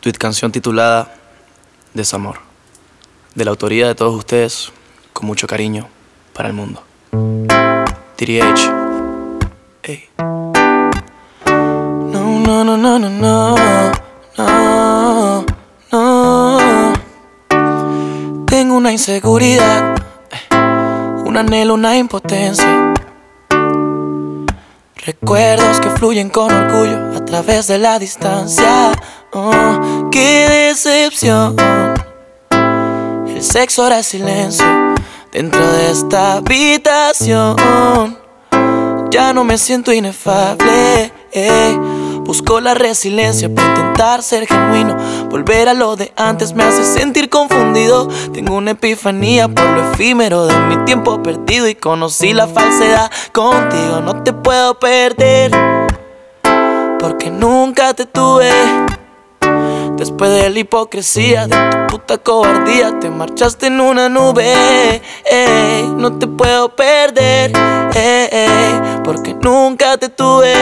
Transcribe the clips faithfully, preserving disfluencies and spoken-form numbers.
Tweet canción titulada Desamor, de la autoría de todos ustedes, con mucho cariño para el mundo. D D H. Ey. No, no, no, no, no, no, no, no. Tengo una inseguridad, un anhelo, una impotencia. Recuerdos que fluyen con orgullo a través de la distancia. Oh, qué decepción. El sexo ahora es silencio dentro de esta habitación. Ya no me siento inefable, eh. Busco la resiliencia para intentar ser genuino. Volver a lo de antes me hace sentir confundido. Tengo una epifanía por lo efímero de mi tiempo perdido. Y conocí la falsedad, contigo no te puedo perder, porque nunca te tuve. Después de la hipocresía, de tu puta cobardía, te marchaste en una nube. Ey, no te puedo perder, ey, ey, porque nunca te tuve.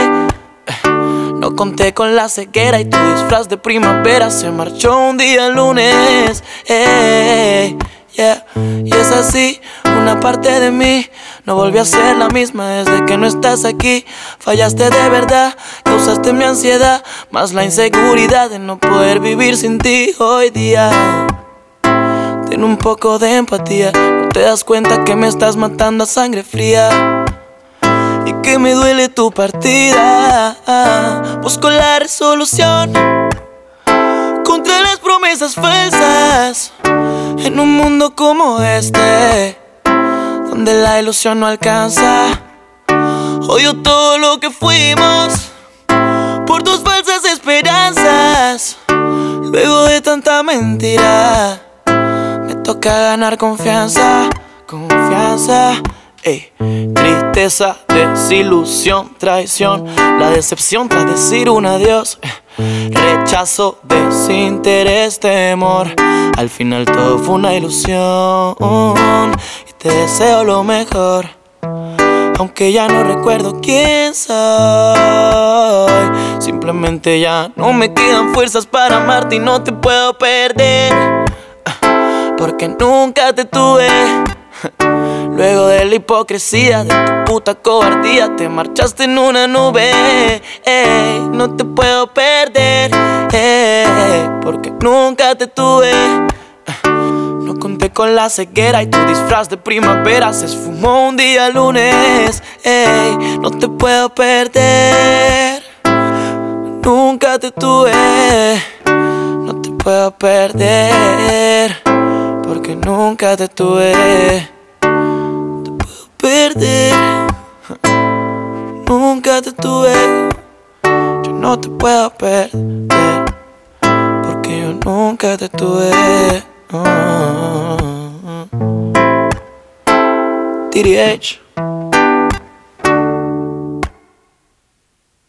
No conté con la ceguera y tu disfraz de primavera se marchó un día lunes. Ey, yeah. Y es así, una parte de mí no volvió a ser la misma desde que no estás aquí. Fallaste de verdad, causaste mi ansiedad, más la inseguridad de no poder vivir sin ti hoy día. Ten un poco de empatía, no te das cuenta que me estás matando a sangre fría y que me duele tu partida. Busco la resolución contra las promesas falsas en un mundo como este, donde la ilusión no alcanza. Odio todo lo que fuimos por tus falsas esperanzas. Luego de tanta mentira me toca ganar confianza, confianza. Ey. Tristeza, desilusión, traición, la decepción tras decir un adiós, rechazo, desinterés, temor. Al final todo fue una ilusión y te deseo lo mejor, aunque ya no recuerdo quién soy. Simplemente ya no me quedan fuerzas para amarte y no te puedo perder, porque nunca te tuve. Luego de la hipocresía, de tu puta cobardía, te marchaste en una nube. Ey, no te puedo perder, ey, porque nunca te tuve. No conté con la ceguera y tu disfraz de primavera se esfumó un día lunes. Ey, no te puedo perder, nunca te tuve. No te puedo perder, porque nunca te tuve. Perder, nunca te tuve. Yo no te puedo perder, porque yo nunca te tuve. Oh, D D H.